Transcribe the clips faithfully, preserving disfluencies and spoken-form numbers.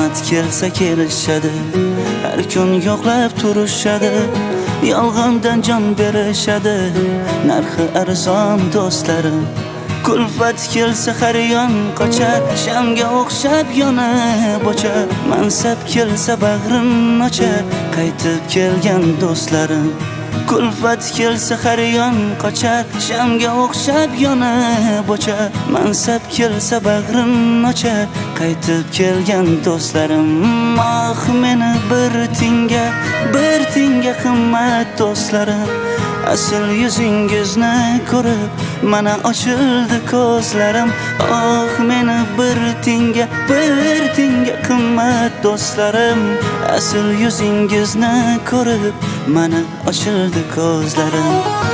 qismat kelsa kelishadi, har kun yo'qlab turishadi, yolg'ondan jon berishadi, narxi arzon do'stlarim. Kulfat kelsa har yon qochar, shamga o'xshab yonib o'char, mansab kelsa bag'rin ochar, qaytib kelgan do'stlarim. Kulfat kelsa har yon qochar, shamga o'xshab yonib o'char, mansab kelsa bag'rin ochar, qaytib kelgan do'stlarim. Oh meni bir tinga, bir tinga qimmat do'stlarim, asl yuzingizni ko'rib mana ochildi ko'zlarim. Oh meni bir tinga, bir tinga qimmat do'stlarim, asl yuzingizni ko'rib mana ochildi ko'zlarim.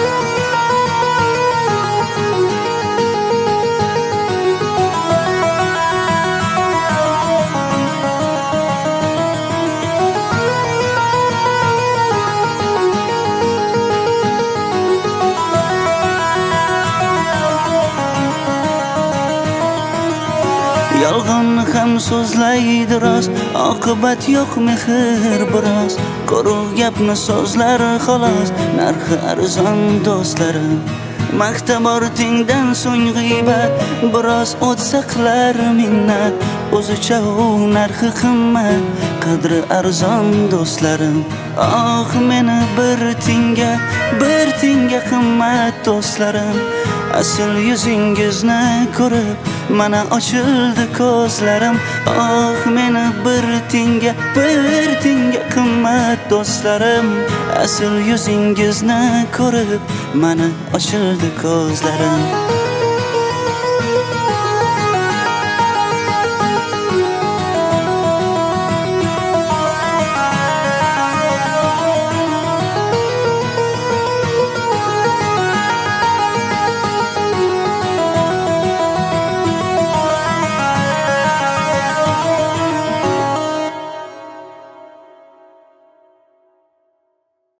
Yolg'onni ham so'zlaydi rost, oqibat yo'q mehr biroz, quruq gapni so'zlar xolos, narxi arzon do'stlarim. Maktab ortingdan so'ng g'iybat, biroz o'tsa qilar minnat, o'zicha u narxi qimmat, qadri arzon do'stlarim. Oh meni bir tinga, bir tinga qimmat do'stlarim, asl yuzingizni ko'rib mana ochildi ko'zlarim. Oh meni bir tinga, bir tinga qimmat do'stlarim, asl yuzingizni ko'rib mana ochildi ko'zlarim.